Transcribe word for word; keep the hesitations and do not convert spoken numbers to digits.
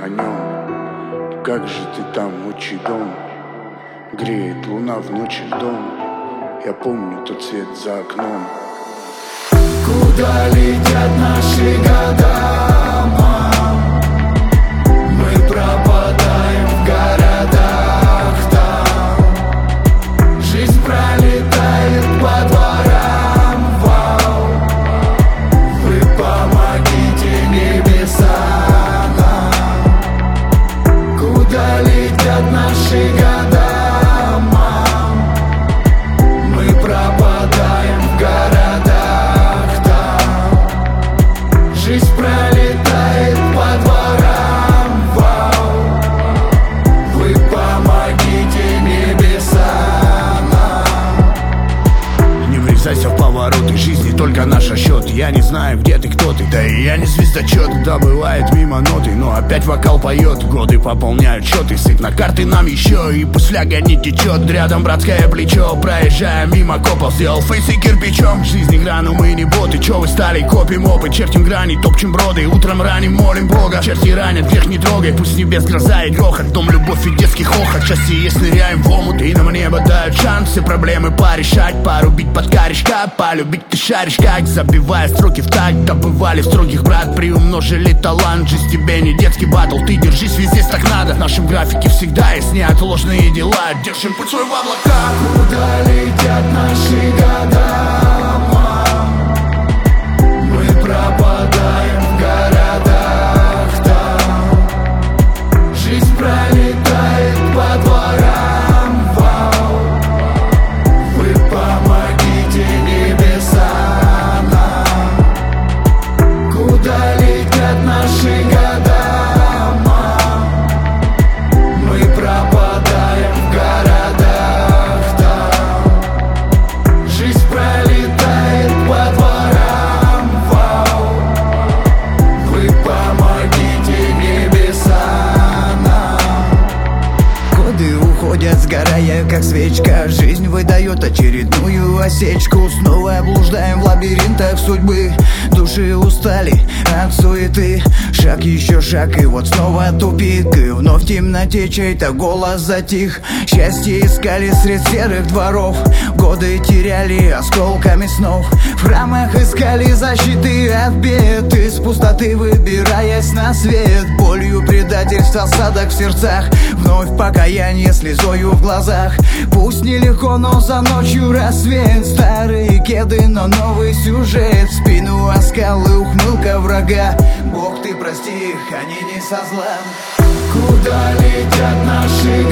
о нем. Как же ты там, отчий дом? Греет луна в ночи в дом. Я помню тот свет за окном. Куда летят наши года, мам? Мы пропадаем в городах там. Жизнь пролетает по дворам, вау. Вы помогите небеса нам. Куда летят наши года, мам? Мы пропадаем в городах там. Жизнь пролетает по дворам, вау. Вы помогите небеса нам. Не врезайся в повороты жизни, только наш расчет. Я не знаю, где ты, кто ты, да и я не звездочет. Да бывает мимо ноты, но опять вокал поет. Годы пополняют счеты, сыт на карты нам еще. И пусть фляга не течет, рядом братское плечо. Проезжая мимо копов, сделал фейсы кирпичом. Жизнь игра, но мы не боты, че вы стали, копим опыт. Чертим грани, топчем броды, утром раним, молим Бога. Черти ранят, грех не трогай, пусть с небес гроза и грохот. Дом, любовь и детский хохот, счастье есть, ныряем в омут. И нам небо дают шанс все проблемы порешать. Порубить под корешка, полюбить ты шаришь как. Забивая строки в такт, добывали строгих брат. Приумножили талант, жизнь тебе не детский батл. Ты держись, везде так надо, в нашем графике всегда есть неотложные дела. Держим путь свой в облака. Куда летят наши года, мам? Мы пропадаем в городах там. Жизнь пролетает по дворам, вау. Вы помогите небеса нам. Куда летят наши года, мам? Мы пропадаем в городах там. Жизнь пролетает по дворам, вау. Вы помогите небеса нам. Годы уходят, сгорая как свечка. Жизнь выдает очередную осечку. Снова блуждаем в лабиринтах судьбы. Души устали от суеты. Шаг, еще шаг, и вот снова тупик. И вновь в темноте чей-то голос затих. Счастье искали средь серых дворов. Годы теряли осколками снов. В храмах искали защиты от бед. Из пустоты выбираясь на свет. Болью предательства, осадок в сердцах. Вновь покаяние слезою в глазах. Пусть нелегко, но за ночью рассвет. Старые кеды, но новый сюжет. В спину оскал и ухмылка врага. Бог, ты прости их, они не со зла. Куда летят наши